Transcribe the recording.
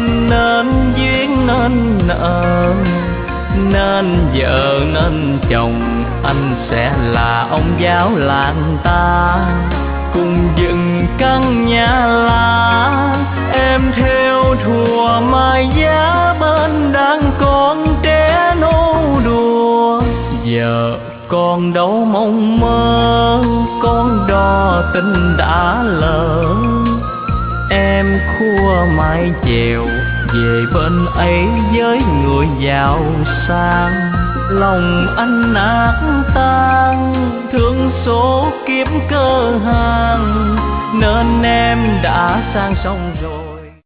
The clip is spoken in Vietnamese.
mình nên duyên nên nợ, nên vợ nên chồng. Anh sẽ là ông giáo làng ta, cùng dựng căn nhà lá. Em theo thùa mai giá bên đàn con trẻ nô đùa. Giờ con đâu mong mơ, con đò tình đã lỡ. Em khua mái chèo về bên ấy với người giàu sang. Lòng anh nát tan, thương số kiếp cơ hàng, nên em đã sang sông rồi.